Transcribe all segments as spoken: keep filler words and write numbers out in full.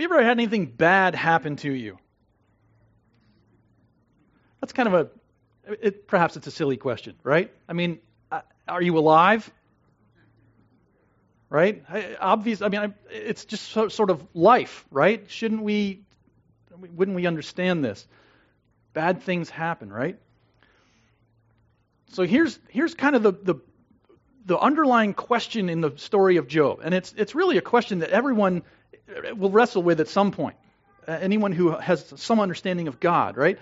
you ever had anything bad happen to you? That's kind of a, it, perhaps it's a silly question, right? I mean, uh, are you alive? Right? I, obvious. I mean, I, it's just so, sort of life, right? Shouldn't we, wouldn't we understand this? Bad things happen, right? So here's here's kind of the, the the underlying question in the story of Job, and it's it's really a question that everyone will wrestle with at some point. Uh, anyone who has some understanding of God, right?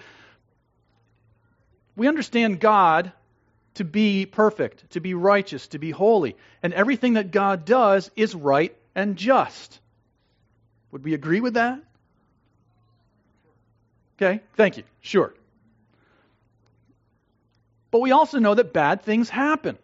We understand God to be perfect, to be righteous, to be holy, and everything that God does is right and just. Would we agree with that? Okay, thank you. Sure. But we also know that bad things happen.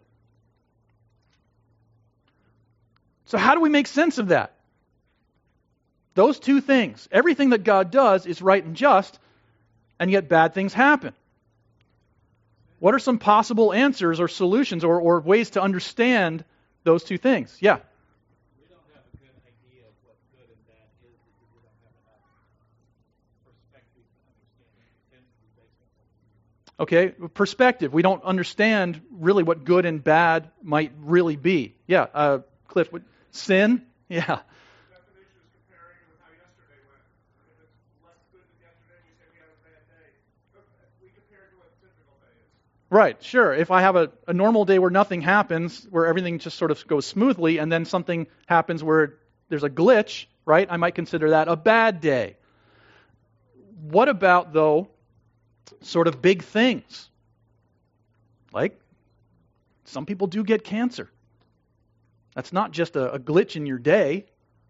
So how do we make sense of that? Those two things. Everything that God does is right and just, and yet bad things happen. What are some possible answers or solutions or, or ways to understand those two things? Yeah. We don't have a good idea of what good and bad is because we don't have enough perspective to understand it. It tends to be based on Okay, perspective. We don't understand really what good and bad might really be. Yeah, uh, Cliff, what, sin? Yeah. Definition is comparing with how yesterday went. If it's less good than yesterday, you say we had a bad day. We compare to what a typical day is. Right, sure. If I have a, a normal day where nothing happens, where everything just sort of goes smoothly, and then something happens where there's a glitch, right, I might consider that a bad day. What about, though, sort of big things? Like, some people do get cancer. That's not just a, a glitch in your day.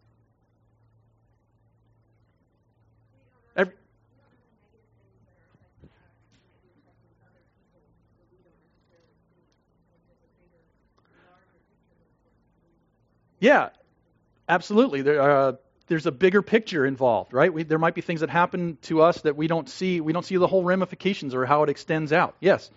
Every, yeah, absolutely. There, uh, there's a bigger picture involved, right? We, there might be things that happen to us that we don't see. We don't see the whole ramifications or how it extends out. Yes.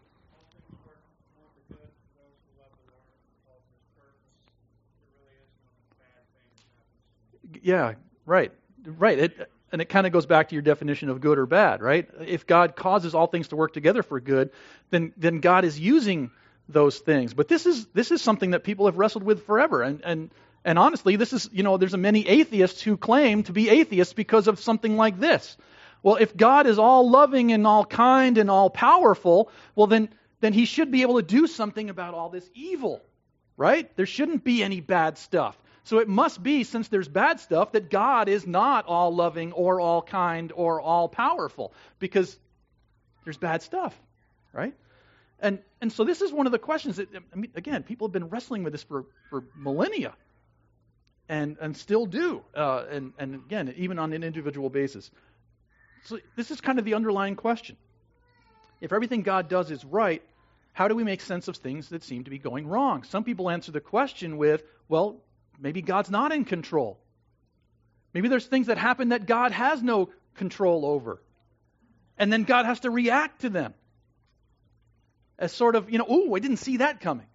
Yeah, right, right. It, and it kind of goes back to your definition of good or bad, right? If God causes all things to work together for good, then then God is using those things. But this is this is something that people have wrestled with forever, and and and honestly, this is you know there's a many atheists who claim to be atheists because of something like this. Well, if God is all loving and all kind and all powerful, well then then He should be able to do something about all this evil, right? There shouldn't be any bad stuff. So it must be, since there's bad stuff, that God is not all loving or all kind or all powerful, because there's bad stuff, right? And and so this is one of the questions that, I mean, again, people have been wrestling with this for, for millennia, and and still do, uh, and and again, even on an individual basis. So this is kind of the underlying question. If everything God does is right, how do we make sense of things that seem to be going wrong? Some people answer the question with, well, maybe God's not in control. Maybe there's things that happen that God has no control over. And then God has to react to them. As sort of, you know, ooh, I didn't see that coming.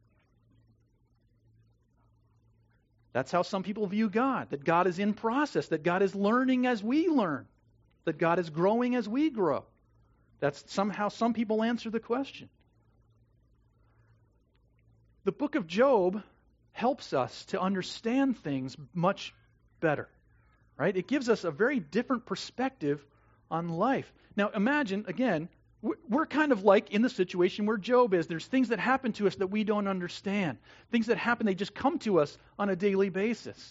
That's how some people view God. That God is in process. That God is learning as we learn. That God is growing as we grow. That's somehow some people answer the question. The book of Job helps us to understand things much better, right? It gives us a very different perspective on life. Now imagine, again, we're kind of like in the situation where Job is. There's things that happen to us that we don't understand. Things that happen, they just come to us on a daily basis.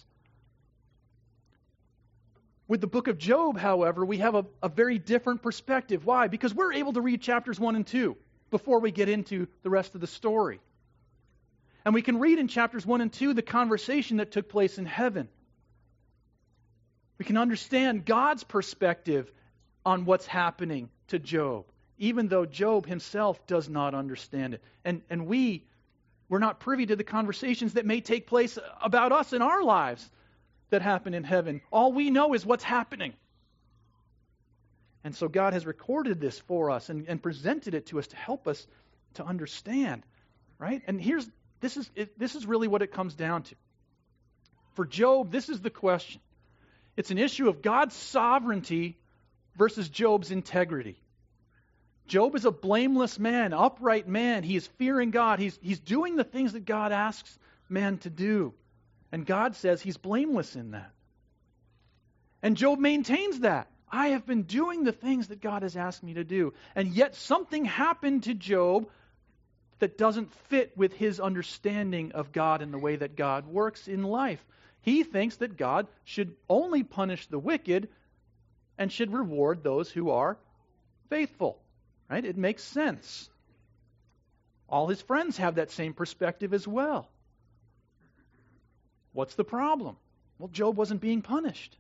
With the book of Job, however, we have a, a very different perspective. Why? Because we're able to read chapters one and two before we get into the rest of the story. And we can read in chapters one and two the conversation that took place in heaven. We can understand God's perspective on what's happening to Job, even though Job himself does not understand it. And and we, we're not privy to the conversations that may take place about us in our lives that happen in heaven. All we know is what's happening. And so God has recorded this for us and, and presented it to us to help us to understand, right? And here's This is it, this is really what it comes down to. For Job, this is the question. It's an issue of God's sovereignty versus Job's integrity. Job is a blameless man, upright man. He is fearing God. He's, he's doing the things that God asks man to do. And God says he's blameless in that. And Job maintains that. I have been doing the things that God has asked me to do. And yet something happened to Job that doesn't fit with his understanding of God and the way that God works in life. He thinks that God should only punish the wicked and should reward those who are faithful. Right? It makes sense. All his friends have that same perspective as well. What's the problem? Well, Job wasn't being punished.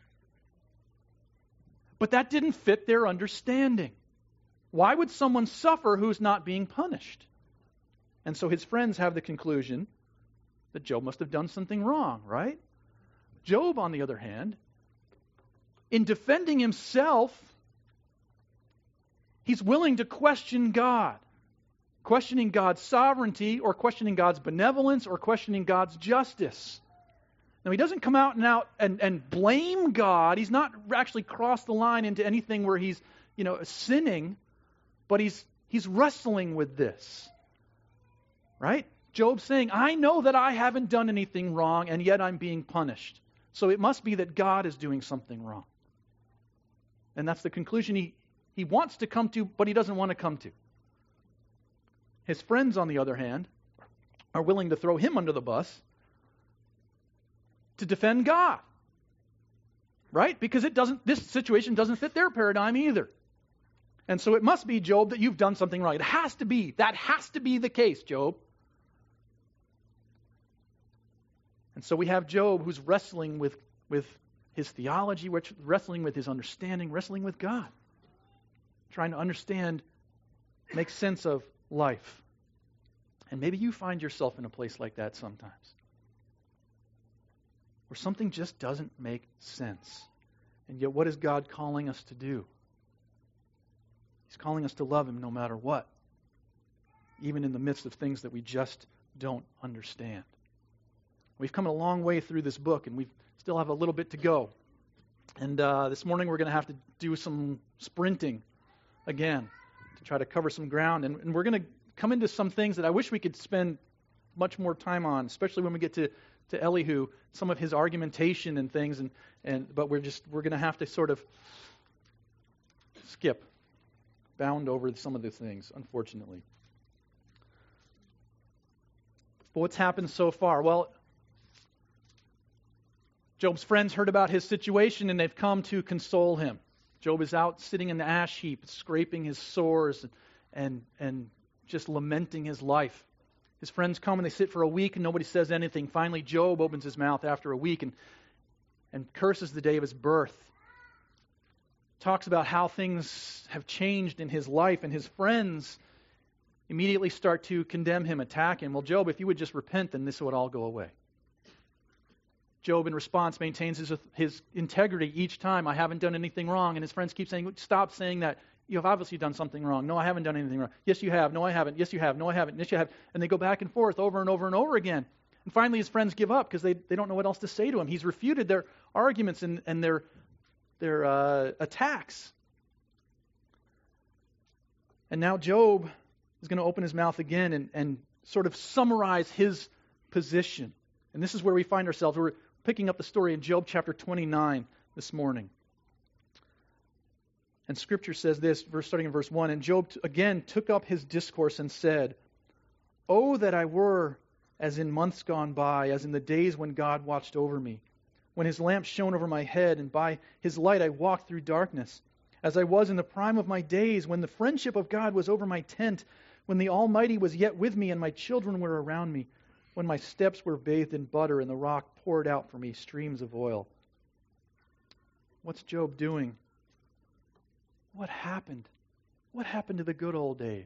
But that didn't fit their understanding. Why would someone suffer who's not being punished? And so his friends have the conclusion that Job must have done something wrong, right? Job, on the other hand, in defending himself, he's willing to question God, questioning God's sovereignty or questioning God's benevolence or questioning God's justice. Now, he doesn't come out and out and, and blame God. He's not actually crossed the line into anything where he's, you know, sinning, but he's he's wrestling with this. Right? Job's saying, I know that I haven't done anything wrong, and yet I'm being punished. So it must be that God is doing something wrong. And that's the conclusion he, he wants to come to, but he doesn't want to come to. His friends, on the other hand, are willing to throw him under the bus to defend God. Right? Because it doesn't, this situation doesn't fit their paradigm either. And so it must be, Job, that you've done something wrong. It has to be. That has to be the case, Job. And so we have Job who's wrestling with, with his theology, which, wrestling with his understanding, wrestling with God. Trying to understand, make sense of life. And maybe you find yourself in a place like that sometimes. Where something just doesn't make sense. And yet what is God calling us to do? He's calling us to love Him no matter what. Even in the midst of things that we just don't understand. We've come a long way through this book, and we still have a little bit to go. And uh, this morning we're going to have to do some sprinting again to try to cover some ground. And, and we're going to come into some things that I wish we could spend much more time on, especially when we get to, to Elihu, some of his argumentation and things. And, and but we're just we're going to have to sort of skip, bound over some of the things, unfortunately. But what's happened so far? Well, Job's friends heard about his situation and they've come to console him. Job is out sitting in the ash heap, scraping his sores and, and, and just lamenting his life. His friends come and they sit for a week and nobody says anything. Finally, Job opens his mouth after a week and, and curses the day of his birth. Talks about how things have changed in his life, and his friends immediately start to condemn him, attack him. Well, Job, if you would just repent, then this would all go away. Job, in response, maintains his, his integrity each time. I haven't done anything wrong. And his friends keep saying, stop saying that. You have obviously done something wrong. No, I haven't done anything wrong. Yes, you have. No, I haven't. Yes, you have. No, I haven't. Yes, you have. And they go back and forth over and over and over again. And finally, his friends give up because they, they don't know what else to say to him. He's refuted their arguments and, and their, their uh, attacks. And now Job is going to open his mouth again and, and sort of summarize his position. And this is where we find ourselves. We're picking up the story in Job chapter twenty-nine this morning. And Scripture says this, verse starting in verse one, and Job t- again took up his discourse and said, "Oh, that I were as in months gone by, as in the days when God watched over me, when His lamp shone over my head, and by His light I walked through darkness, as I was in the prime of my days, when the friendship of God was over my tent, when the Almighty was yet with me, and my children were around me, when my steps were bathed in butter, and the rock poured out for me streams of oil." What's Job doing? What happened? What happened to the good old days?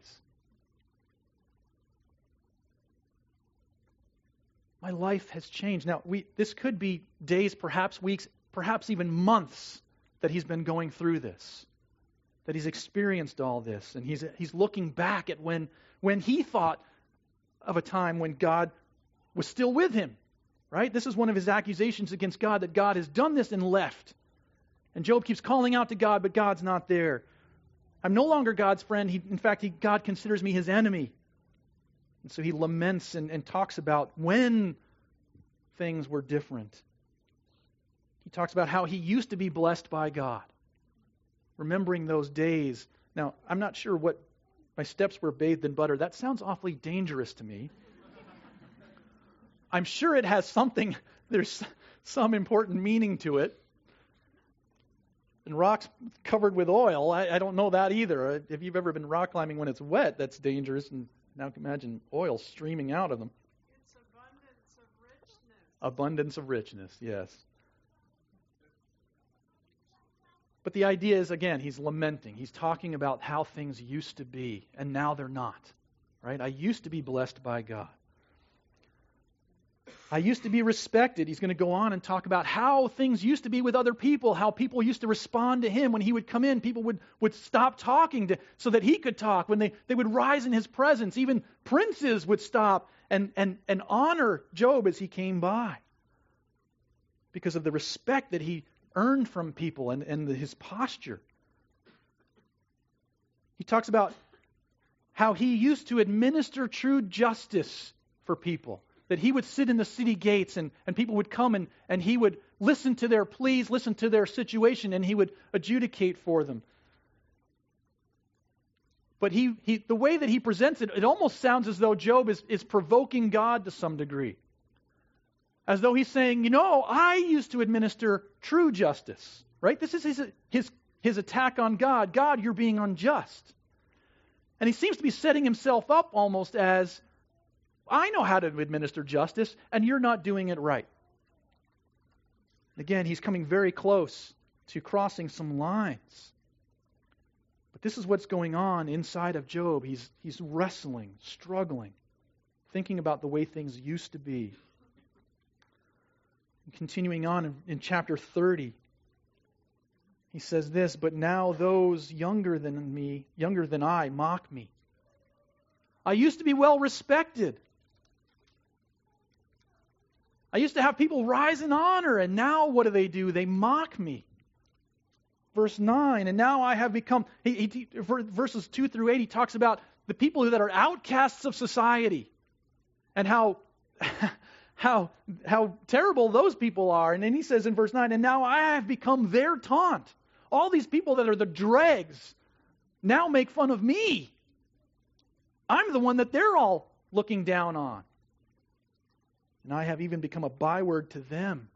My life has changed. Now, we this could be days, perhaps weeks, perhaps even months that he's been going through this, that he's experienced all this, and he's he's looking back at when when he thought of a time when God was still with him, right? This is one of his accusations against God, that God has done this and left. And Job keeps calling out to God, but God's not there. I'm no longer God's friend. He, in fact, he, God considers me his enemy. And so he laments and, and talks about when things were different. He talks about how he used to be blessed by God, remembering those days. Now, I'm not sure what my steps were bathed in butter. That sounds awfully dangerous to me. I'm sure it has something, there's some important meaning to it. And rocks covered with oil, I, I don't know that either. If you've ever been rock climbing when it's wet, that's dangerous. And now imagine oil streaming out of them. It's abundance of richness. Abundance of richness, yes. But the idea is, again, he's lamenting. He's talking about how things used to be, and now they're not. Right? I used to be blessed by God. I used to be respected. He's going to go on and talk about how things used to be with other people, how people used to respond to him when he would come in. People would, would stop talking to, so that he could talk. When they, they would rise in his presence, even princes would stop and, and, and honor Job as he came by because of the respect that he earned from people and, and the, his posture. He talks about how he used to administer true justice for people. That he would sit in the city gates and, and people would come and, and he would listen to their pleas, listen to their situation, and he would adjudicate for them. But he, he the way that he presents it, it almost sounds as though Job is, is provoking God to some degree. As though he's saying, you know, I used to administer true justice. Right? This is his, his, his attack on God. God, you're being unjust. And he seems to be setting himself up almost as, I know how to administer justice, and you're not doing it right. Again, he's coming very close to crossing some lines. But this is what's going on inside of Job. He's, he's wrestling, struggling, thinking about the way things used to be. And continuing on in, in chapter thirty, he says this, but now those younger than me, younger than I, mock me. I used to be well respected. I used to have people rise in honor, and now what do they do? They mock me. Verse nine, and now I have become, he, he, verses two through eight, he talks about the people that are outcasts of society and how, how, how terrible those people are. And then he says in verse nine, and now I have become their taunt. All these people that are the dregs now make fun of me. I'm the one that they're all looking down on. And I have even become a byword to them.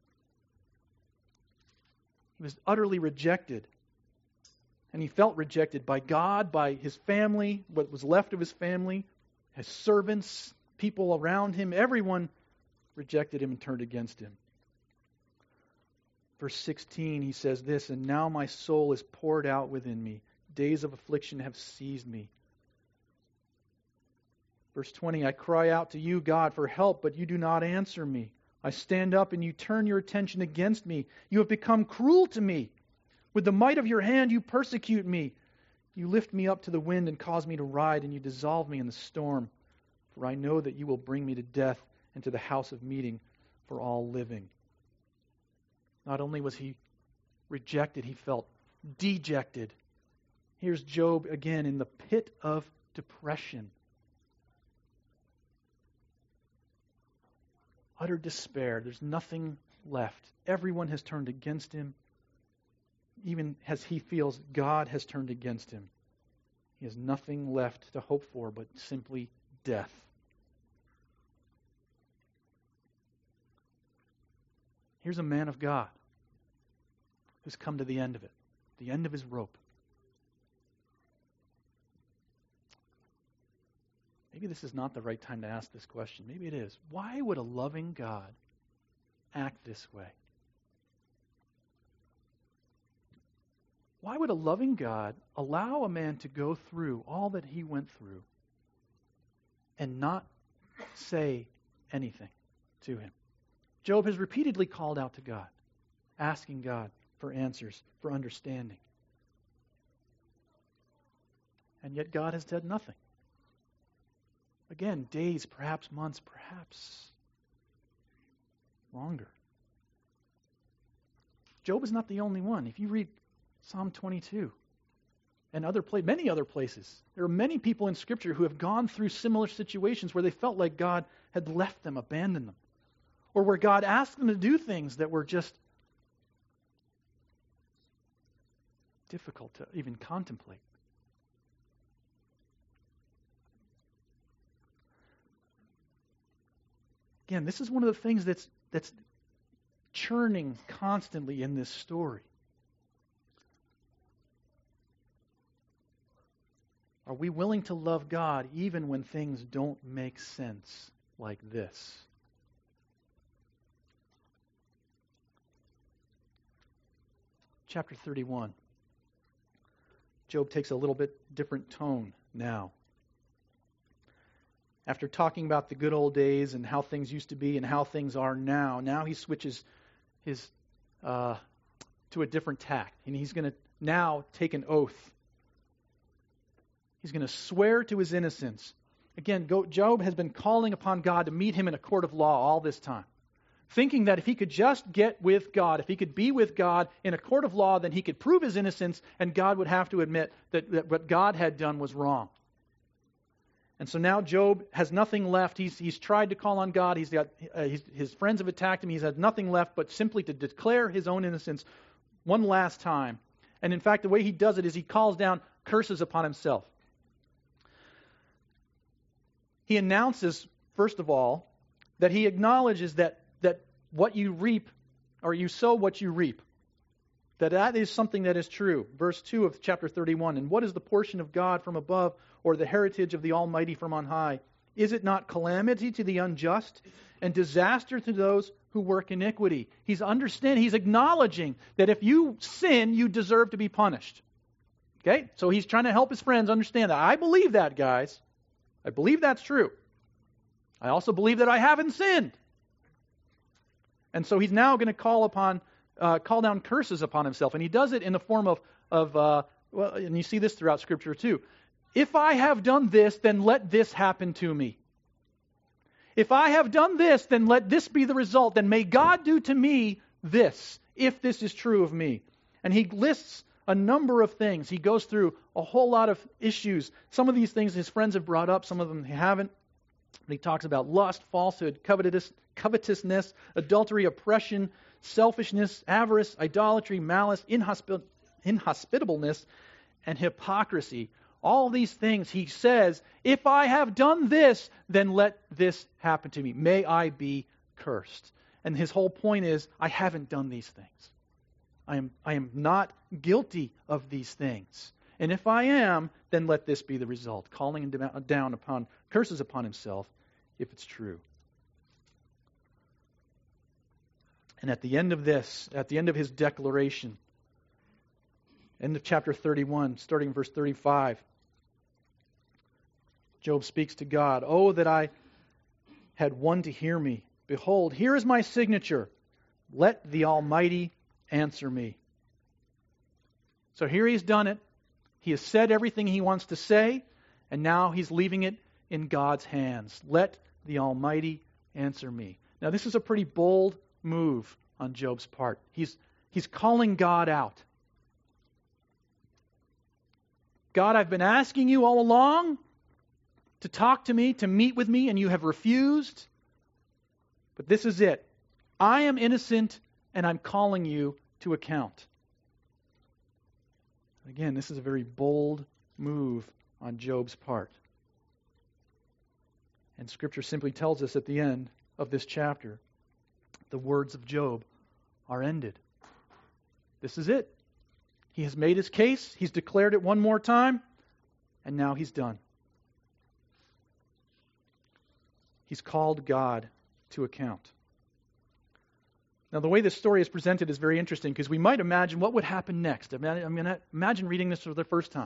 He was utterly rejected. And he felt rejected by God, by his family, what was left of his family, his servants, people around him. Everyone rejected him and turned against him. Verse sixteen, he says this, and now my soul is poured out within me. Days of affliction have seized me. Verse twenty, I cry out to you, God, for help, but you do not answer me. I stand up and you turn your attention against me. You have become cruel to me. With the might of your hand you persecute me. You lift me up to the wind and cause me to ride, and you dissolve me in the storm. For I know that you will bring me to death and to the house of meeting for all living. Not only was he rejected, he felt dejected. Here's Job again in the pit of depression. Utter despair. There's nothing left. Everyone has turned against him. Even as he feels God has turned against him. He has nothing left to hope for but simply death. Here's a man of God who's come to the end of it, the end of his rope. Maybe this is not the right time to ask this question. Maybe it is. Why would a loving God act this way? Why would a loving God allow a man to go through all that he went through and not say anything to him? Job has repeatedly called out to God, asking God for answers, for understanding. And yet God has said nothing. Again, days, perhaps months, perhaps longer. Job is not the only one. If you read Psalm twenty-two and other pla- many other places, there are many people in Scripture who have gone through similar situations where they felt like God had left them, abandoned them, or where God asked them to do things that were just difficult to even contemplate. Again, this is one of the things that's that's churning constantly in this story. Are we willing to love God even when things don't make sense like this? Chapter thirty-one. Job takes a little bit different tone now. After talking about the good old days and how things used to be and how things are now, now he switches his uh, to a different tack. And he's going to now take an oath. He's going to swear to his innocence. Again, Job has been calling upon God to meet him in a court of law all this time, thinking that if he could just get with God, if he could be with God in a court of law, then he could prove his innocence and God would have to admit that, that what God had done was wrong. And so now Job has nothing left. He's he's tried to call on God. He's got uh, he's, his friends have attacked him. He's had nothing left but simply to declare his own innocence one last time. And in fact, the way he does it is he calls down curses upon himself. He announces, first of all, that he acknowledges that that what you reap, or you sow what you reap, that that is something that is true. Verse two of chapter thirty-one, and what is the portion of God from above, or the heritage of the Almighty from on high? Is it not calamity to the unjust and disaster to those who work iniquity? He's understanding, he's acknowledging that if you sin, you deserve to be punished. Okay? So he's trying to help his friends understand that. I believe that, guys. I believe that's true. I also believe that I haven't sinned. And so he's now going to call upon, uh, call down curses upon himself. And he does it in the form of, of uh, well, and you see this throughout Scripture too. If I have done this, then let this happen to me. If I have done this, then let this be the result. Then may God do to me this, if this is true of me. And he lists a number of things. He goes through a whole lot of issues. Some of these things his friends have brought up, some of them he haven't. He talks about lust, falsehood, covetous, covetousness, adultery, oppression, selfishness, avarice, idolatry, malice, inhospit- inhospitableness, and hypocrisy. All these things he says, if I have done this, then let this happen to me. May I be cursed. And his whole point is, I haven't done these things. I am, I am not guilty of these things. And if I am, then let this be the result, calling down upon curses upon himself, if it's true. And at the end of this, at the end of his declaration, end of chapter thirty-one, starting in verse thirty-five, Job speaks to God, "Oh, that I had one to hear me. Behold, here is my signature. Let the Almighty answer me." So here he's done it. He has said everything he wants to say, and now he's leaving it in God's hands. Let the Almighty answer me. Now this is a pretty bold move on Job's part. He's, he's calling God out. God, I've been asking you all along to talk to me, to meet with me, and you have refused. But this is it. I am innocent, and I'm calling you to account. Again, this is a very bold move on Job's part. And Scripture simply tells us at the end of this chapter, the words of Job are ended. This is it. He has made his case. He's declared it one more time, and now he's done. He's called God to account. Now, the way this story is presented is very interesting because we might imagine what would happen next. I mean, I mean, imagine reading this for the first time.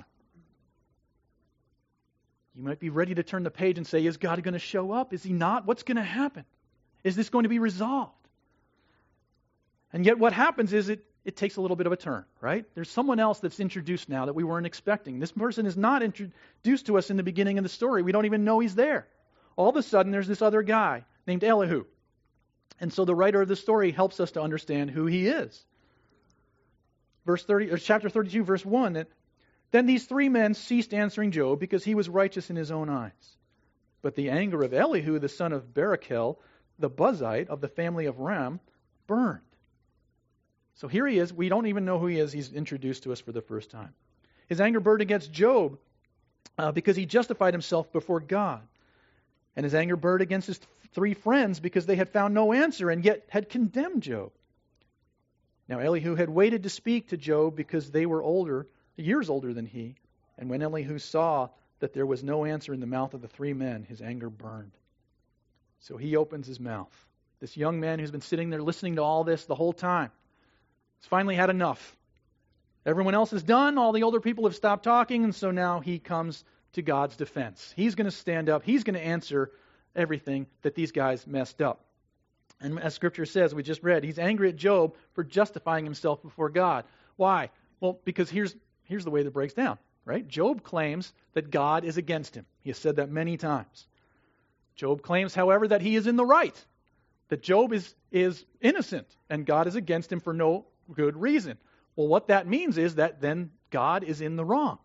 You might be ready to turn the page and say, is God going to show up? Is he not? What's going to happen? Is this going to be resolved? And yet what happens is it, it takes a little bit of a turn, right? There's someone else that's introduced now that we weren't expecting. This person is not introduced to us in the beginning of the story. We don't even know he's there. All of a sudden, there's this other guy named Elihu. And so the writer of the story helps us to understand who he is. Verse thirty, or chapter thirty-two, verse one, that then these three men ceased answering Job because he was righteous in his own eyes. But the anger of Elihu, the son of Barachel, the Buzite of the family of Ram, burned. So here he is. We don't even know who he is. He's introduced to us for the first time. His anger burned against Job uh, because he justified himself before God. And his anger burned against his th- three friends because they had found no answer and yet had condemned Job. Now Elihu had waited to speak to Job because they were older, years older than he. And when Elihu saw that there was no answer in the mouth of the three men, his anger burned. So he opens his mouth. This young man who's been sitting there listening to all this the whole time has finally had enough. Everyone else is done. All the older people have stopped talking, and so now he comes to God's defense. He's going to stand up. He's going to answer everything that these guys messed up. And as Scripture says, we just read, he's angry at Job for justifying himself before God. Why? Well, because here's here's the way that breaks down, right? Job claims that God is against him. He has said that many times. Job claims, however, that he is in the right, that Job is, is innocent, and God is against him for no good reason. Well, what that means is that then God is in the wrong.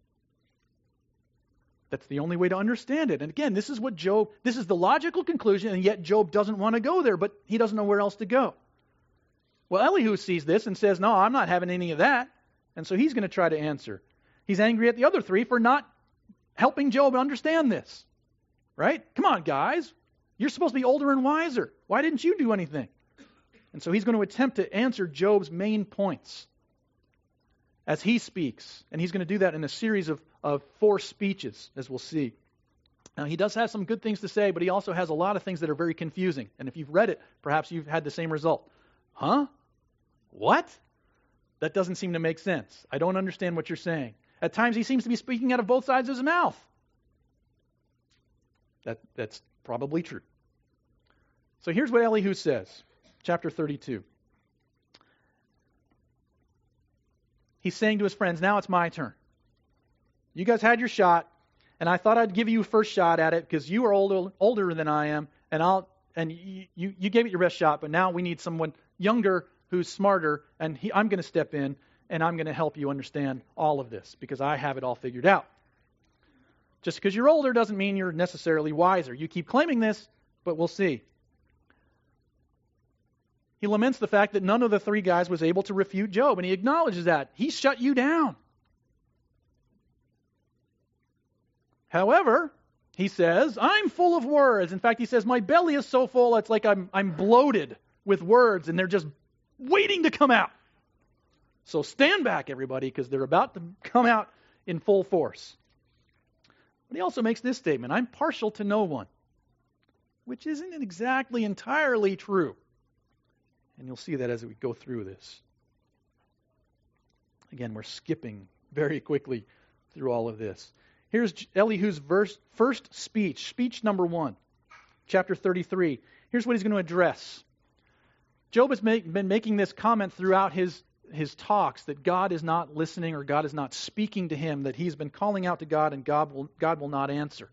That's the only way to understand it. And again, this is what Job, this is the logical conclusion, and yet Job doesn't want to go there, but he doesn't know where else to go. Well, Elihu sees this and says, no, I'm not having any of that. And so he's going to try to answer. He's angry at the other three for not helping Job understand this. Right? Come on, guys. You're supposed to be older and wiser. Why didn't you do anything? And so he's going to attempt to answer Job's main points as he speaks. And he's going to do that in a series of, of four speeches, as we'll see. Now, he does have some good things to say, but he also has a lot of things that are very confusing. And if you've read it, perhaps you've had the same result. Huh? What? That doesn't seem to make sense. I don't understand what you're saying. At times, he seems to be speaking out of both sides of his mouth. That, that's probably true. So here's what Elihu says, chapter thirty-two. He's saying to his friends, now it's my turn. You guys had your shot, and I thought I'd give you a first shot at it because you are older, older than I am, and I'll and you, you, you gave it your best shot, but now we need someone younger who's smarter, and he, I'm going to step in, and I'm going to help you understand all of this because I have it all figured out. Just because you're older doesn't mean you're necessarily wiser. You keep claiming this, but we'll see. He laments the fact that none of the three guys was able to refute Job, and he acknowledges that. He shut you down. However, he says, I'm full of words. In fact, he says, my belly is so full, it's like I'm, I'm bloated with words, and they're just waiting to come out. So stand back, everybody, because they're about to come out in full force. But he also makes this statement, I'm partial to no one, which isn't exactly entirely true. And you'll see that as we go through this. Again, we're skipping very quickly through all of this. Here's Elihu's verse, first speech, speech number one, chapter thirty-three. Here's what he's going to address. Job has make, been making this comment throughout his his talks that God is not listening or God is not speaking to him, that he's been calling out to God and God will, God will not answer.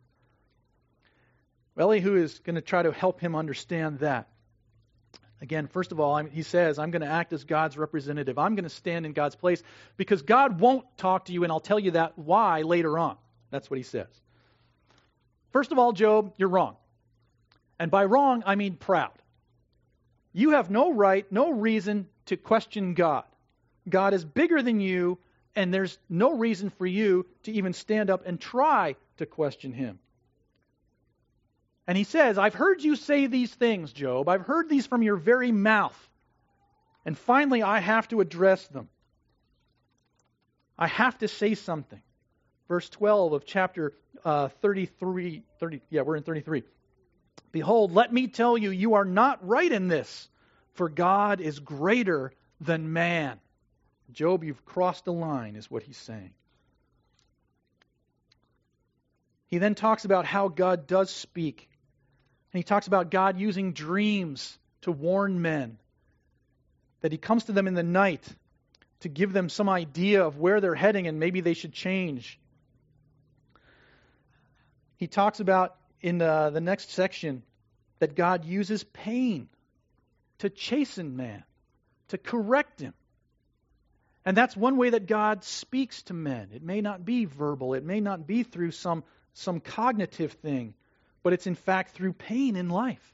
Elihu is going to try to help him understand that. Again, first of all, I'm, he says, I'm going to act as God's representative. I'm going to stand in God's place because God won't talk to you, and I'll tell you that why later on. That's what he says. First of all, Job, you're wrong. And by wrong, I mean proud. You have no right, no reason to question God. God is bigger than you, and there's no reason for you to even stand up and try to question him. And he says, I've heard you say these things, Job. I've heard these from your very mouth. And finally, I have to address them. I have to say something. Verse twelve of chapter uh, thirty-three, thirty, yeah, we're in thirty-three. Behold, let me tell you, you are not right in this, for God is greater than man. Job, you've crossed a line, is what he's saying. He then talks about how God does speak. And he talks about God using dreams to warn men. That he comes to them in the night to give them some idea of where they're heading and maybe they should change. He talks about in the, the next section that God uses pain to chasten man, to correct him. And that's one way that God speaks to men. It may not be verbal. It may not be through some, some cognitive thing, but it's in fact through pain in life.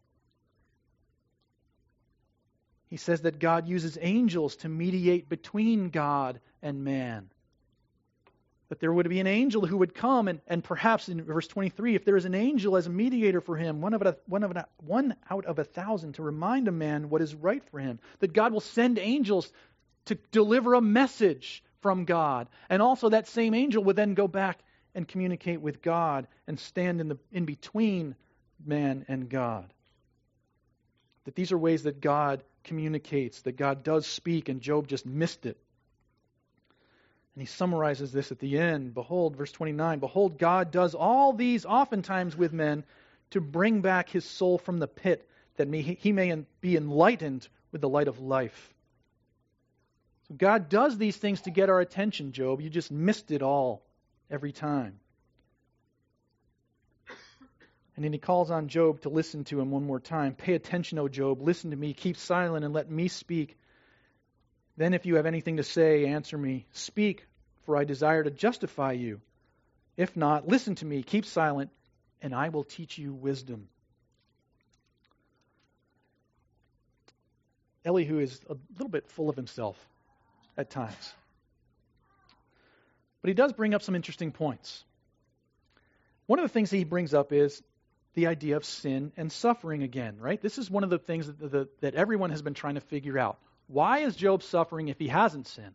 He says that God uses angels to mediate between God and man. That there would be an angel who would come, and, and perhaps in verse twenty-three, if there is an angel as a mediator for him, one, of a, one, of a, one out of a thousand, to remind a man what is right for him. That God will send angels to deliver a message from God. And also that same angel would then go back and communicate with God and stand in the in between man and God. That these are ways that God communicates, that God does speak, and Job just missed it. And he summarizes this at the end. Behold, verse twenty-nine, behold, God does all these oftentimes with men to bring back his soul from the pit, that may, he may be enlightened with the light of life. So God does these things to get our attention, Job. You just missed it all every time. And then he calls on Job to listen to him one more time. Pay attention, O Job. Listen to me. Keep silent and let me speak. Then if you have anything to say, answer me. Speak, for I desire to justify you. If not, listen to me. Keep silent, and I will teach you wisdom. Elihu is a little bit full of himself at times. But he does bring up some interesting points. One of the things that he brings up is the idea of sin and suffering again, right? This is one of the things that, the, that everyone has been trying to figure out. Why is Job suffering if he hasn't sinned?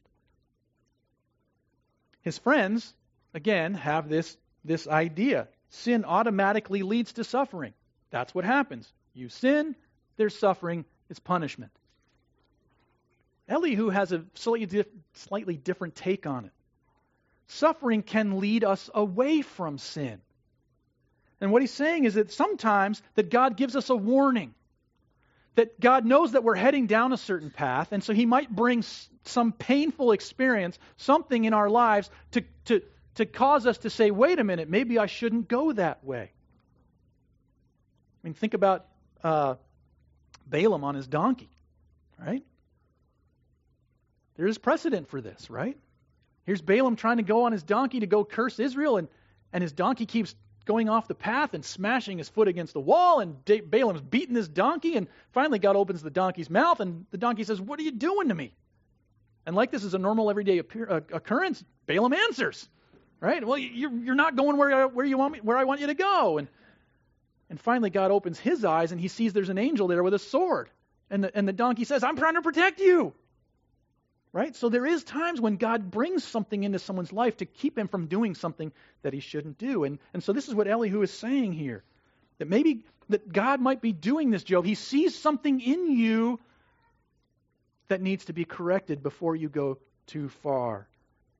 His friends, again, have this, this idea. Sin automatically leads to suffering. That's what happens. You sin, there's suffering, it's punishment. Elihu has a slightly, dif- slightly different take on it. Suffering can lead us away from sin. And what he's saying is that sometimes that God gives us a warning. That God knows that we're heading down a certain path, and so he might bring s- some painful experience, something in our lives to, to, to cause us to say, wait a minute, maybe I shouldn't go that way. I mean, think about uh, Balaam on his donkey, right? There is precedent for this, right? Here's Balaam trying to go on his donkey to go curse Israel, and, and his donkey keeps going off the path and smashing his foot against the wall, and da- Balaam's beating his donkey, and finally God opens the donkey's mouth, and the donkey says, what are you doing to me? And like this is a normal everyday appear- uh, occurrence, Balaam answers, right? Well, you're, you're not going where I, where you want me, where I want you to go. And and finally God opens his eyes, and he sees there's an angel there with a sword. And the, and the donkey says, I'm trying to protect you. Right? So there is times when God brings something into someone's life to keep him from doing something that he shouldn't do. And, and so this is what Elihu is saying here. That maybe that God might be doing this, Job. He sees something in you that needs to be corrected before you go too far.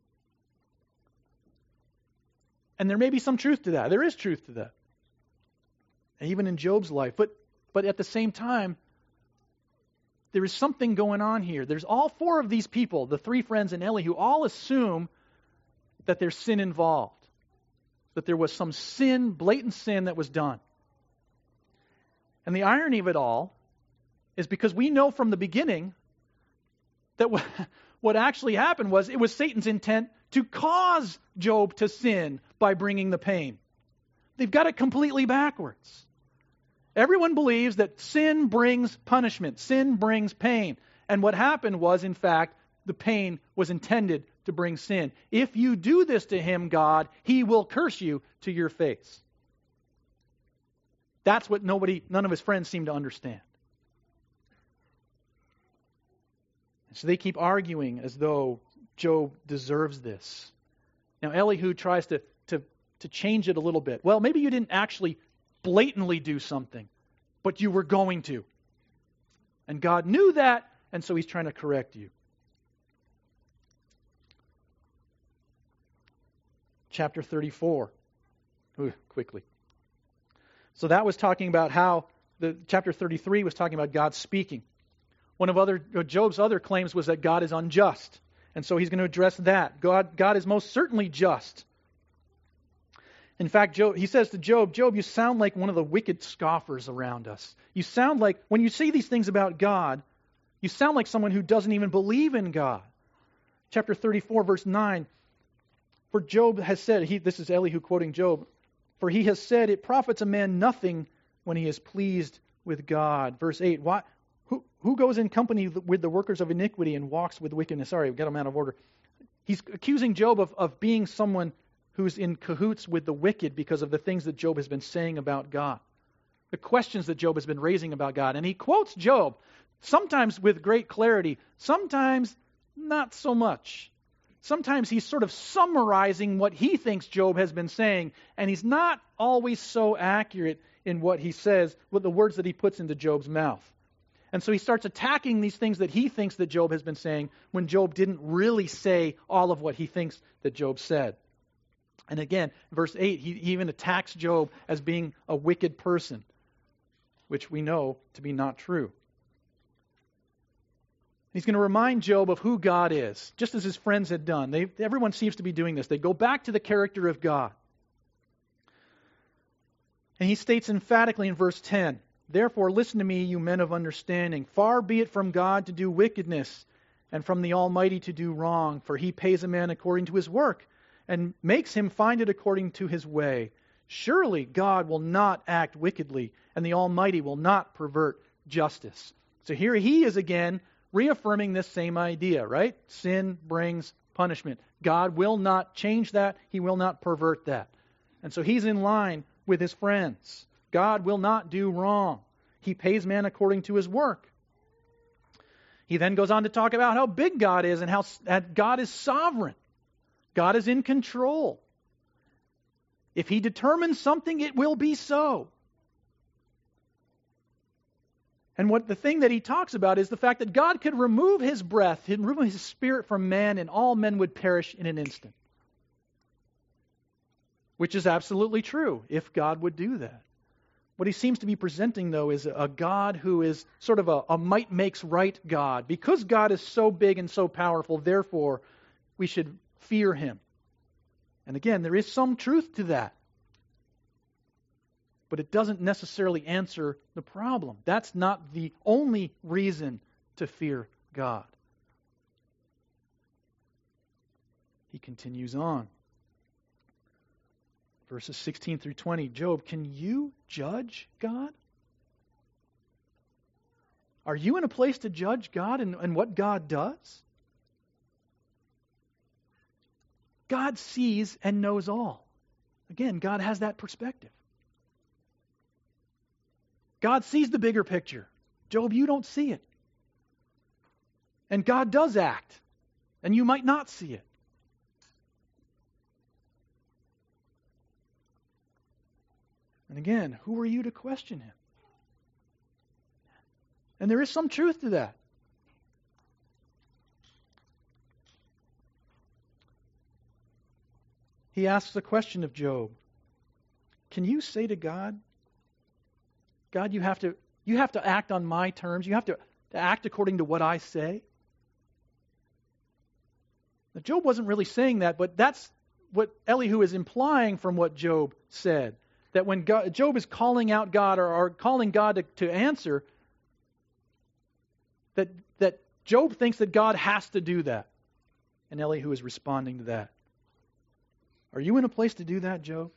And there may be some truth to that. There is truth to that. Even in Job's life. But but at the same time, there is something going on here. There's all four of these people, the three friends and Elihu, all assume that there's sin involved. That there was some sin, blatant sin that was done. And the irony of it all is because we know from the beginning that what, what actually happened was it was Satan's intent to cause Job to sin by bringing the pain. They've got it completely backwards. Everyone believes that sin brings punishment. Sin brings pain. And what happened was, in fact, the pain was intended to bring sin. If you do this to him, God, he will curse you to your face. That's what nobody, none of his friends seem to understand. So they keep arguing as though Job deserves this. Now Elihu tries to, to, to change it a little bit. Well, maybe you didn't actually blatantly do something, but you were going to. And God knew that, and so he's trying to correct you. Chapter thirty-four. Ooh, quickly. So that was talking about how, the chapter thirty-three was talking about God speaking. One of other Job's other claims was that God is unjust. And so he's going to address that. God, God is most certainly just. In fact, Job, he says to Job, Job, you sound like one of the wicked scoffers around us. You sound like, when you say these things about God, you sound like someone who doesn't even believe in God. Chapter thirty-four, verse nine, for Job has said, he, this is Elihu quoting Job, for he has said, it profits a man nothing when he is pleased with God. Verse eight, why, who, who goes in company with the workers of iniquity and walks with wickedness? Sorry, we got him out of order. He's accusing Job of, of being someone who's in cahoots with the wicked because of the things that Job has been saying about God, the questions that Job has been raising about God. And he quotes Job, sometimes with great clarity, sometimes not so much. Sometimes he's sort of summarizing what he thinks Job has been saying, and he's not always so accurate in what he says with the words that he puts into Job's mouth. And so he starts attacking these things that he thinks that Job has been saying when Job didn't really say all of what he thinks that Job said. And again, verse eight, he, he even attacks Job as being a wicked person, which we know to be not true. He's going to remind Job of who God is, just as his friends had done. They, everyone seems to be doing this. They go back to the character of God. And he states emphatically in verse ten, therefore listen to me, you men of understanding. Far be it from God to do wickedness, and from the Almighty to do wrong, for he pays a man according to his work, and makes him find it according to his way. Surely God will not act wickedly, and the Almighty will not pervert justice. So here he is again reaffirming this same idea, right? Sin brings punishment. God will not change that. He will not pervert that. And so he's in line with his friends. God will not do wrong. He pays man according to his work. He then goes on to talk about how big God is and how that God is sovereign. God is in control. If he determines something, it will be so. And what the thing that he talks about is the fact that God could remove his breath, he'd remove his spirit from man, and all men would perish in an instant. Which is absolutely true, if God would do that. What he seems to be presenting, though, is a God who is sort of a, a might makes right God. Because God is so big and so powerful, therefore, we should fear him. And again, there is some truth to that. But it doesn't necessarily answer the problem. That's not the only reason to fear God. He continues on. Verses sixteen through twenty, Job, can you judge God? Are you in a place to judge God and, and what God does? God sees and knows all. Again, God has that perspective. God sees the bigger picture. Job, you don't see it. And God does act, and you might not see it. And again, who are you to question him? And there is some truth to that. He asks a question of Job. Can you say to God, God, you have to you have to act on my terms. You have to, to act according to what I say? Now, Job wasn't really saying that, but that's what Elihu is implying from what Job said. That when God, Job is calling out God or, or calling God to, to answer, that, that Job thinks that God has to do that. And Elihu is responding to that. Are you in a place to do that, Job?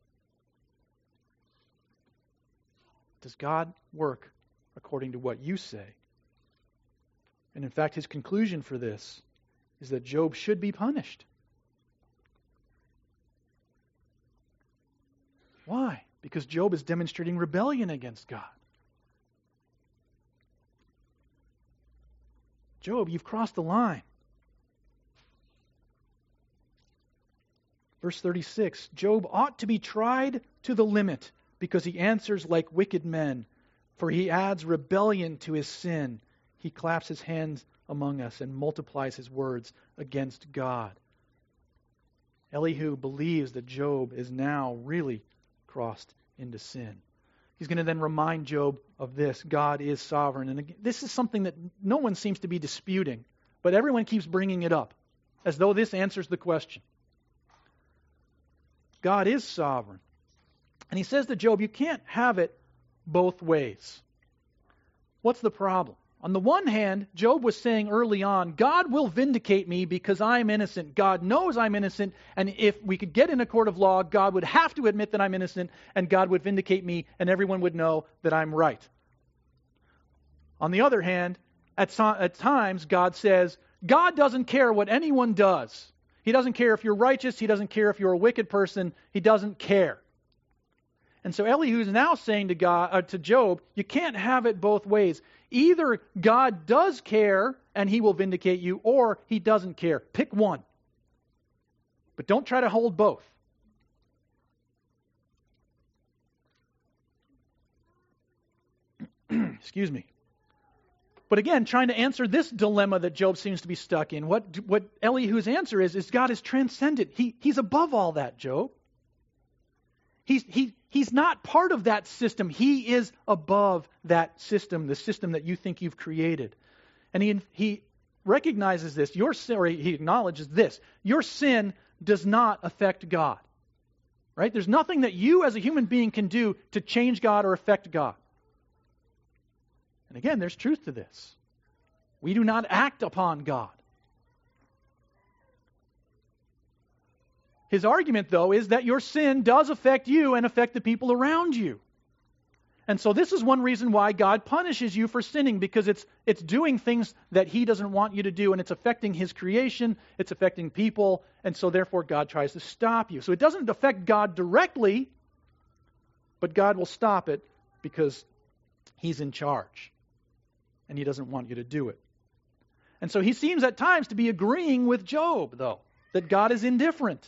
Does God work according to what you say? And in fact, his conclusion for this is that Job should be punished. Why? Because Job is demonstrating rebellion against God. Job, you've crossed the line. Verse thirty-six, Job ought to be tried to the limit because he answers like wicked men, for he adds rebellion to his sin. He claps his hands among us and multiplies his words against God. Elihu believes that Job is now really crossed into sin. He's going to then remind Job of this. God is sovereign. And again, this is something that no one seems to be disputing, but everyone keeps bringing it up as though this answers the question. God is sovereign. And he says to Job, you can't have it both ways. What's the problem? On the one hand, Job was saying early on, God will vindicate me because I'm innocent. God knows I'm innocent, and if we could get in a court of law, God would have to admit that I'm innocent, and God would vindicate me, and everyone would know that I'm right. On the other hand, at, so- at times, God says, God doesn't care what anyone does. He doesn't care if you're righteous. He doesn't care if you're a wicked person. He doesn't care. And so Elihu is now saying to God, uh, to Job, you can't have it both ways. Either God does care and he will vindicate you, or he doesn't care. Pick one. But don't try to hold both. Excuse me. But again, trying to answer this dilemma that Job seems to be stuck in, what, what Elihu's answer is, is God is transcendent. He, he's above all that, Job. He's, he, he's not part of that system. He is above that system, the system that you think you've created. And he, he recognizes this. Your sin, or he acknowledges this. Your sin does not affect God. Right? There's nothing that you as a human being can do to change God or affect God. And again, there's truth to this. We do not act upon God. His argument, though, is that your sin does affect you and affect the people around you. And so this is one reason why God punishes you for sinning, because it's it's doing things that he doesn't want you to do, and it's affecting his creation, it's affecting people, and so therefore God tries to stop you. So it doesn't affect God directly, but God will stop it because he's in charge, and he doesn't want you to do it. And so he seems at times to be agreeing with Job, though, that God is indifferent.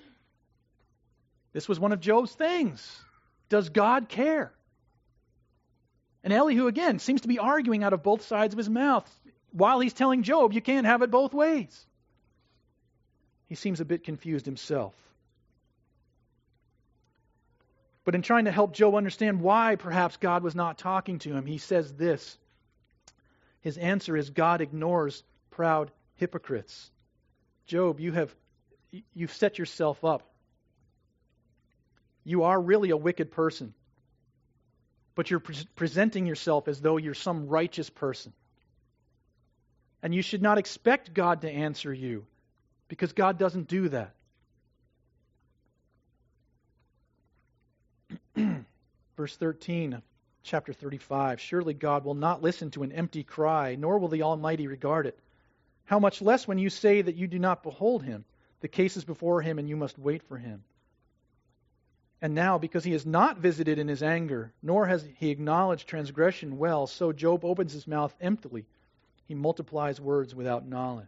This was one of Job's things. Does God care? And Elihu, again, seems to be arguing out of both sides of his mouth while he's telling Job, you can't have it both ways. He seems a bit confused himself. But in trying to help Job understand why perhaps God was not talking to him, he says this. His answer is, God ignores proud hypocrites. Job, you have you've set yourself up. You are really a wicked person. But you're pre- presenting yourself as though you're some righteous person. And you should not expect God to answer you, because God doesn't do that. Verse thirteen of chapter thirty-five, surely God will not listen to an empty cry, nor will the Almighty regard it. How much less when you say that you do not behold him? The case is before him, and you must wait for him. And now, because he has not visited in his anger, nor has he acknowledged transgression well, so Job opens his mouth emptily. He multiplies words without knowledge.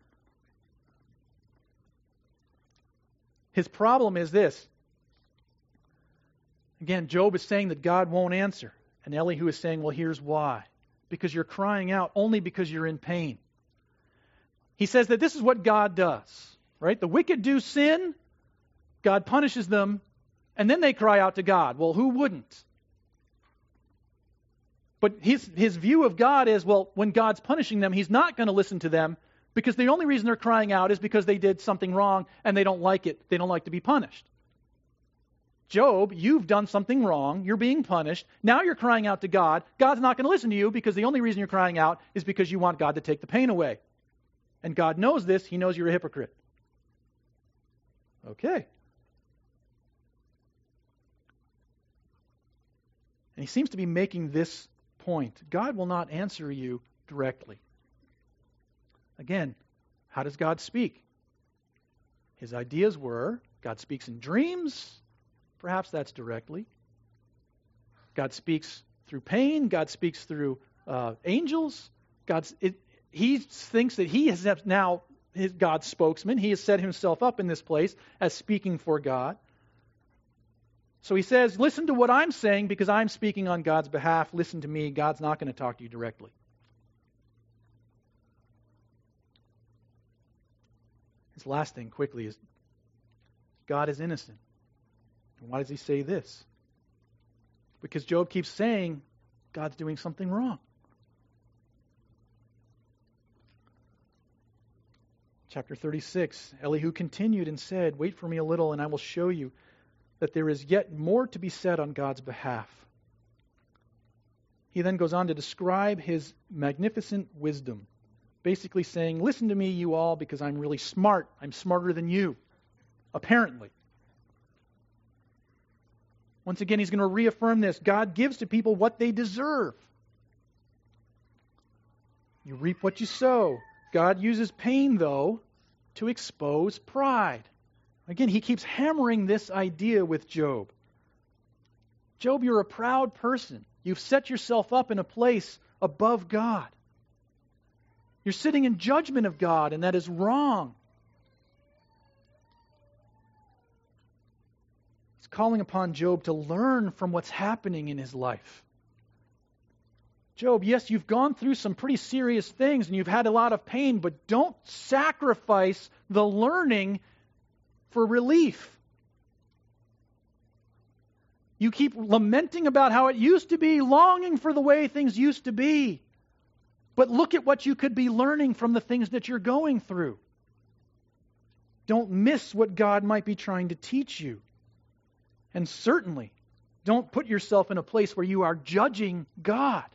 His problem is this. Again, Job is saying that God won't answer. And Elihu is saying, well, here's why. Because you're crying out only because you're in pain. He says that this is what God does. Right? The wicked do sin. God punishes them. And then they cry out to God. Well, who wouldn't? But his, his view of God is, well, when God's punishing them, he's not going to listen to them, because the only reason they're crying out is because they did something wrong and they don't like it. They don't like to be punished. Job, you've done something wrong. You're being punished. Now you're crying out to God. God's not going to listen to you, because the only reason you're crying out is because you want God to take the pain away. And God knows this. He knows you're a hypocrite. Okay. And he seems to be making this point. God will not answer you directly. Again, how does God speak? His ideas were, God speaks in dreams. Perhaps that's directly. God speaks through pain. God speaks through uh, angels. God's, it, he thinks that he is now his God's spokesman. He has set himself up in this place as speaking for God. So he says, listen to what I'm saying, because I'm speaking on God's behalf. Listen to me. God's not going to talk to you directly. His last thing quickly is, God is innocent. And why does he say this? Because Job keeps saying God's doing something wrong. Chapter thirty-six, Elihu continued and said, wait for me a little, and I will show you that there is yet more to be said on God's behalf. He then goes on to describe his magnificent wisdom, basically saying, listen to me, you all, because I'm really smart. I'm smarter than you, apparently. Once again, he's going to reaffirm this. God gives to people what they deserve. You reap what you sow. God uses pain, though, to expose pride. Again, he keeps hammering this idea with Job. Job, you're a proud person. You've set yourself up in a place above God. You're sitting in judgment of God, and that is wrong. He's calling upon Job to learn from what's happening in his life. Job, yes, you've gone through some pretty serious things and you've had a lot of pain, but don't sacrifice the learning for relief. You keep lamenting about how it used to be, longing for the way things used to be. But look at what you could be learning from the things that you're going through. Don't miss what God might be trying to teach you. And certainly, don't put yourself in a place where you are judging God.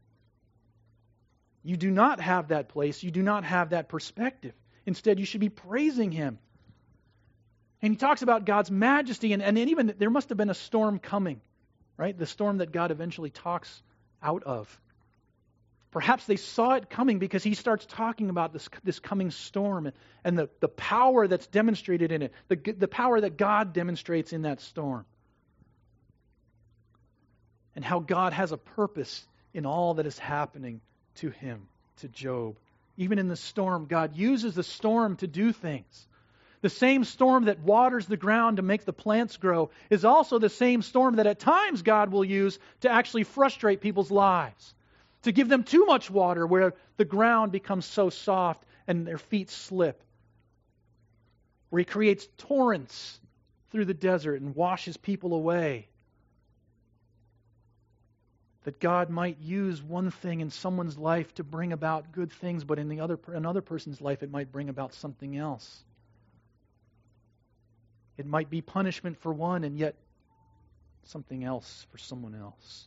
You do not have that place. You do not have that perspective. Instead, you should be praising Him. And he talks about God's majesty, and, and even there must have been a storm coming, right? The storm that God eventually talks out of. Perhaps they saw it coming because he starts talking about this, this coming storm and, and the, the power that's demonstrated in it, the, the power that God demonstrates in that storm. And how God has a purpose in all that is happening to him, to Job. Even in the storm, God uses the storm to do things. The same storm that waters the ground to make the plants grow is also the same storm that at times God will use to actually frustrate people's lives. To give them too much water where the ground becomes so soft and their feet slip. Where He creates torrents through the desert and washes people away. That God might use one thing in someone's life to bring about good things, but in the other another person's life it might bring about something else. It might be punishment for one and yet something else for someone else.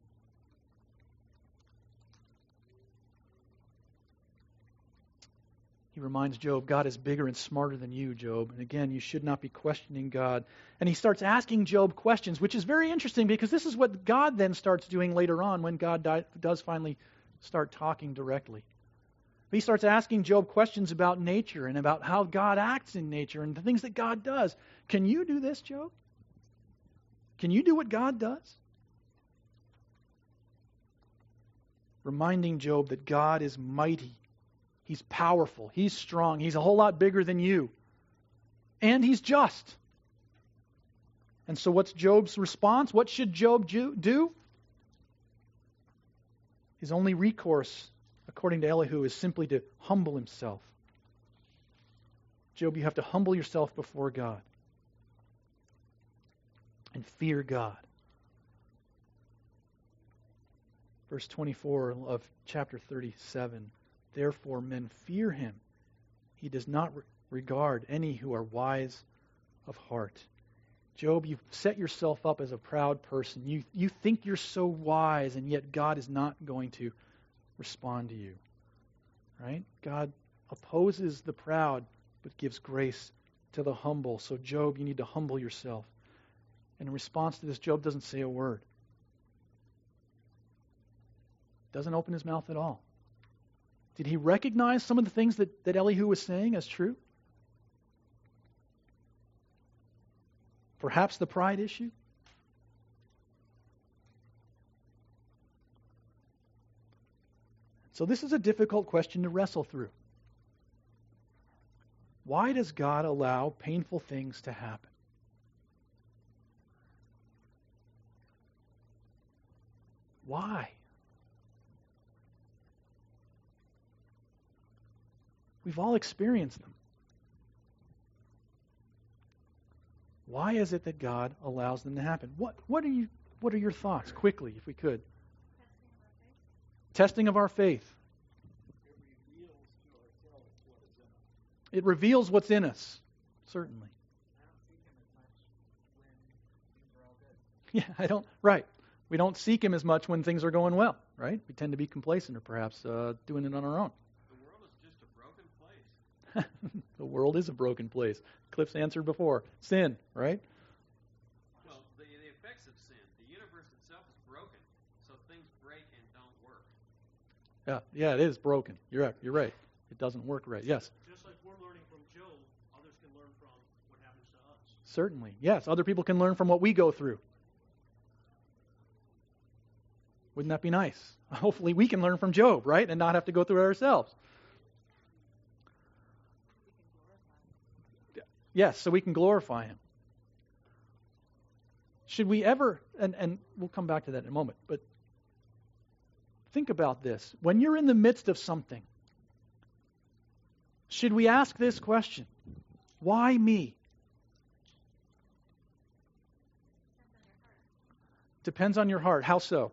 He reminds Job, God is bigger and smarter than you, Job. And again, you should not be questioning God. And he starts asking Job questions, which is very interesting because this is what God then starts doing later on when God di- does finally start talking directly. He starts asking Job questions about nature and about how God acts in nature and the things that God does. Can you do this, Job? Can you do what God does? Reminding Job that God is mighty. He's powerful. He's strong. He's a whole lot bigger than you. And He's just. And so what's Job's response? What should Job do? His only recourse, according to Elihu, is simply to humble himself. Job, you have to humble yourself before God. And fear God. Verse twenty-four of chapter thirty-seven. Therefore men fear Him. He does not re- regard any who are wise of heart. Job, you've set yourself up as a proud person. You, you think you're so wise, and yet God is not going to respond to you. Right? God opposes the proud, but gives grace to the humble. So Job, you need to humble yourself. And in response to this, Job doesn't say a word. Doesn't open his mouth at all. Did he recognize some of the things that, that Elihu was saying as true? Perhaps the pride issue? So this is a difficult question to wrestle through. Why does God allow painful things to happen? Why? We've all experienced them. Why is it that God allows them to happen? What what are you what are your thoughts quickly, if we could? Testing of our faith. It reveals what's in us, certainly. I don't see Him as much when Yeah, I don't, right. We don't seek him as much when things are going well, right? We tend to be complacent or perhaps uh, doing it on our own. The world is just a broken place. The world is a broken place. Cliff's answered before. Sin, right? Well, the, the effects of sin. The universe itself is broken, so things break and don't work. Yeah, yeah, it is broken. You're right. You're right. It doesn't work right. Yes. Just like we're learning from Job, others can learn from what happens to us. Certainly. Yes, other people can learn from what we go through. Wouldn't that be nice? Hopefully we can learn from Job, right? And not have to go through it ourselves. Yes, so we can glorify him. Should we ever, and, and we'll come back to that in a moment, but think about this. When you're in the midst of something, should we ask this question? Why me? Depends on your heart. How so?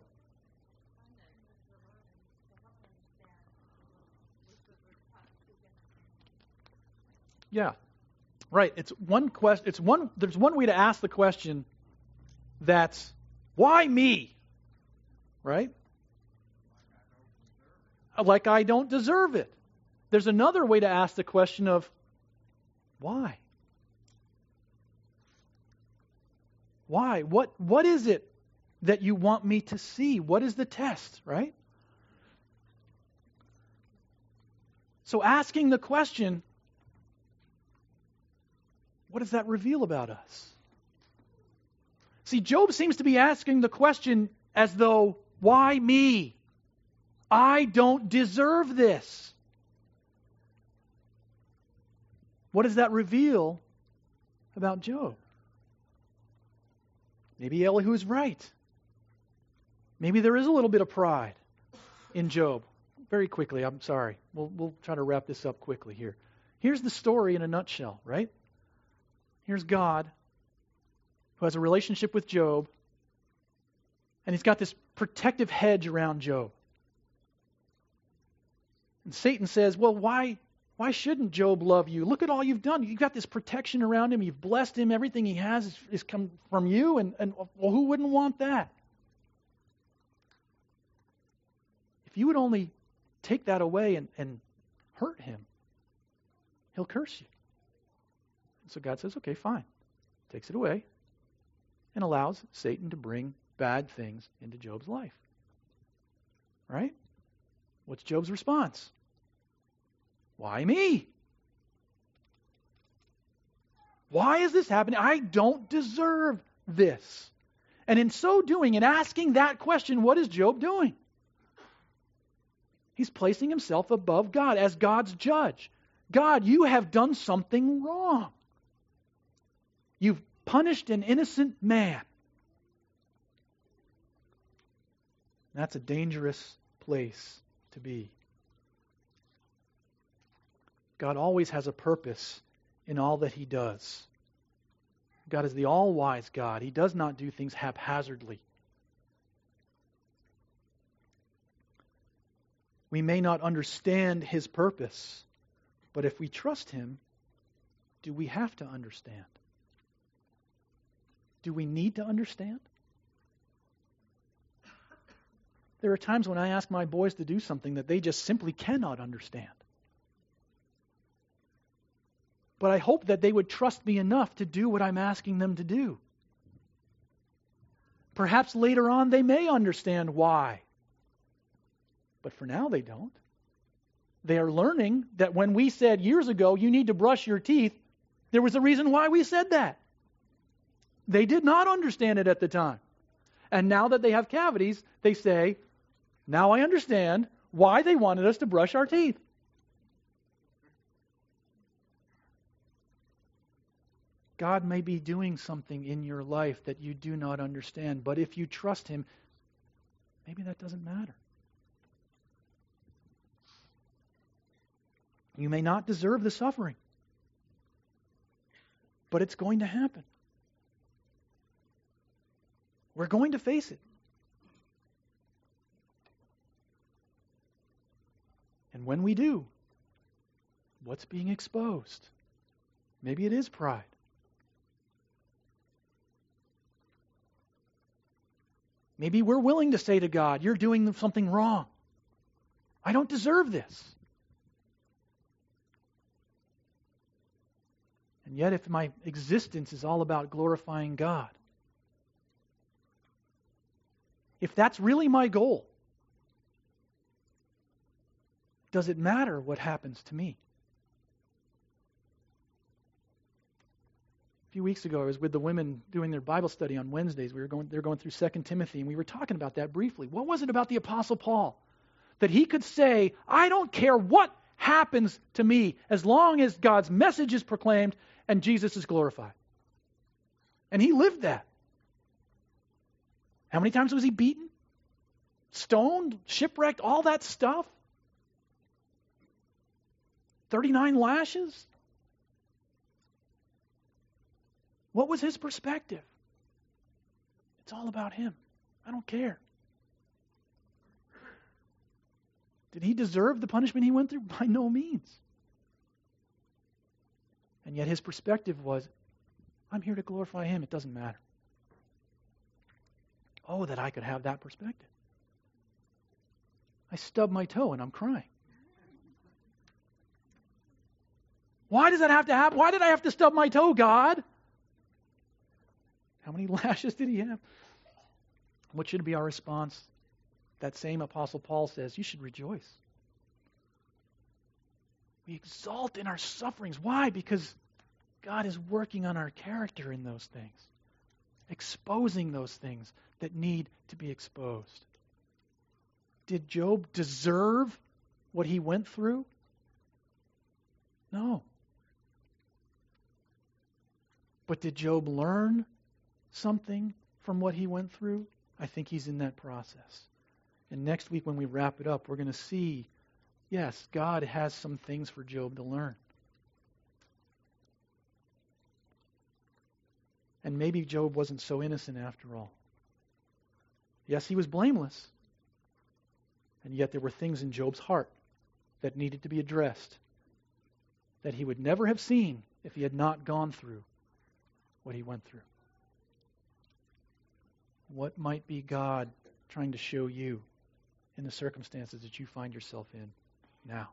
Yeah. Right. It's one question. It's one. There's one way to ask the question. That's why me, right? Like I don't deserve it. There's another way to ask the question of why. Why? What? What is it that you want me to see? What is the test, right? So asking the question, what does that reveal about us? See, Job seems to be asking the question as though, why me? I don't deserve this. What does that reveal about Job? Maybe Elihu's right. Maybe there is a little bit of pride in Job. Very quickly, I'm sorry. We'll, we'll try to wrap this up quickly here. Here's the story in a nutshell, right? Here's God who has a relationship with Job, and he's got this protective hedge around Job. And Satan says, well, why, why shouldn't Job love you? Look at all you've done. You've got this protection around him. You've blessed him. Everything he has is, is come from you, and, and well, who wouldn't want that? If you would only take that away and, and hurt him, he'll curse you. So God says, okay, fine. Takes it away and allows Satan to bring bad things into Job's life. Right? What's Job's response? Why me? Why is this happening? I don't deserve this. And in so doing, in asking that question, what is Job doing? He's placing himself above God as God's judge. God, you have done something wrong. You've punished an innocent man. That's a dangerous place to be. God always has a purpose in all that he does. God is the all-wise God. He does not do things haphazardly. We may not understand his purpose, but if we trust him, do we have to understand? Do we need to understand? There are times when I ask my boys to do something that they just simply cannot understand. But I hope that they would trust me enough to do what I'm asking them to do. Perhaps later on they may understand why. But for now they don't. They are learning that when we said years ago, you need to brush your teeth, there was a reason why we said that. They did not understand it at the time. And now that they have cavities, they say, now I understand why they wanted us to brush our teeth. God may be doing something in your life that you do not understand, but if you trust him, maybe that doesn't matter. You may not deserve the suffering, but it's going to happen. We're going to face it. And when we do, what's being exposed? Maybe it is pride. Maybe we're willing to say to God, you're doing something wrong. I don't deserve this. And yet, if my existence is all about glorifying God, if that's really my goal, does it matter what happens to me? A few weeks ago, I was with the women doing their Bible study on Wednesdays. We were going, they were going through Second Timothy, and we were talking about that briefly. What was it about the Apostle Paul? That he could say, I don't care what happens to me as long as God's message is proclaimed and Jesus is glorified. And he lived that. How many times was he beaten? Stoned? Shipwrecked? All that stuff? thirty-nine lashes? What was his perspective? It's all about him. I don't care. Did he deserve the punishment he went through? By no means. And yet his perspective was, I'm here to glorify him. It doesn't matter. Oh, that I could have that perspective. I stubbed my toe and I'm crying. Why does that have to happen? Why did I have to stub my toe, God? How many lashes did he have? What should be our response? That same Apostle Paul says, you should rejoice. We exalt in our sufferings. Why? Because God is working on our character in those things, exposing those things that need to be exposed. Did Job deserve what he went through? No. But did Job learn something from what he went through? I think he's in that process. And next week when we wrap it up, we're going to see, yes, God has some things for Job to learn. And maybe Job wasn't so innocent after all. Yes, he was blameless. And yet there were things in Job's heart that needed to be addressed that he would never have seen if he had not gone through what he went through. What might be God trying to show you in the circumstances that you find yourself in now?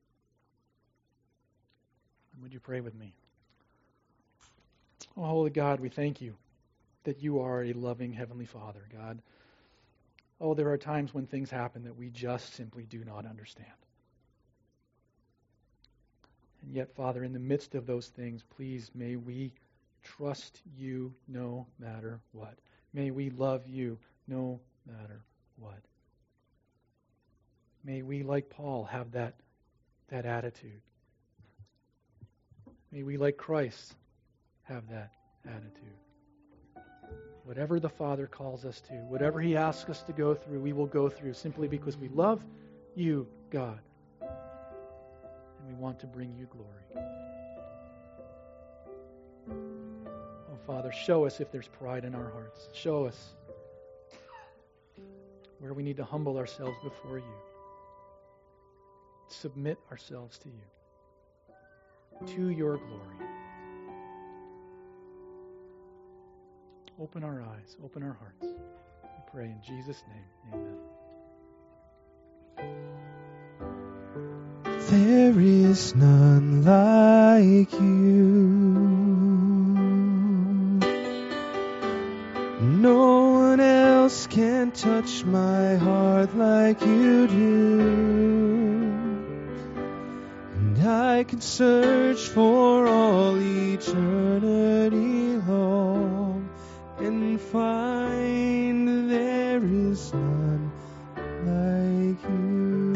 And would you pray with me? Oh, Holy God, we thank you that you are a loving Heavenly Father, God. Oh, there are times when things happen that we just simply do not understand. And yet, Father, in the midst of those things, please, may we trust you no matter what. May we love you no matter what. May we, like Paul, have that, that attitude. May we, like Christ, have that attitude. Whatever the Father calls us to, whatever He asks us to go through, we will go through simply because we love you, God. And we want to bring you glory. Oh, Father, show us if there's pride in our hearts. Show us where we need to humble ourselves before you. Submit ourselves to you, to your glory. Open our eyes, open our hearts. We pray in Jesus' name, amen. There is none like you. No one else can touch my heart like you do. And I can search for all eternity long and find there is none like you.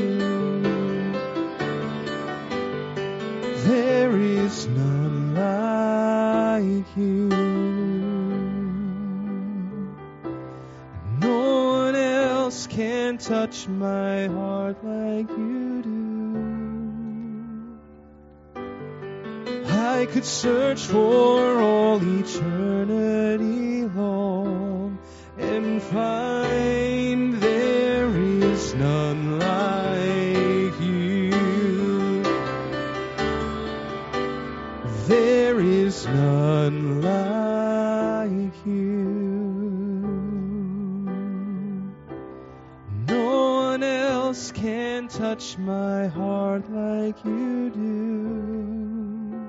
There is none like you. No one else can touch my heart like you do. I could search for all eternity long and find there is none like you. There is none like you. can't touch my heart like you do.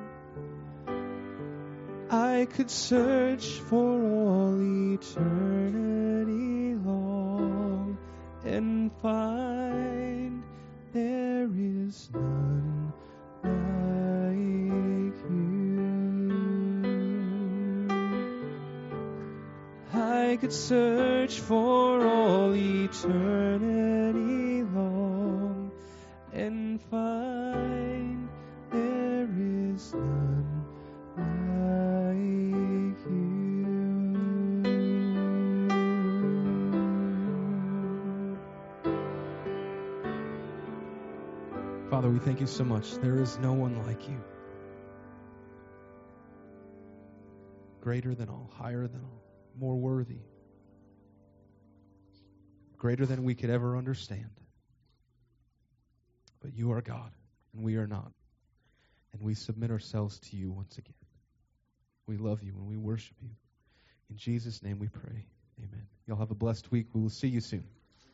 I could search for all eternity long and find there is none like you. I could search for all eternity long and find there is none like you. Father, we thank you so much. There is no one like you. Greater than all, higher than all, more worthy, greater than we could ever understand. But you are God, and we are not. And we submit ourselves to you once again. We love you and we worship you. In Jesus' name we pray. Amen. Y'all have a blessed week. We will see you soon.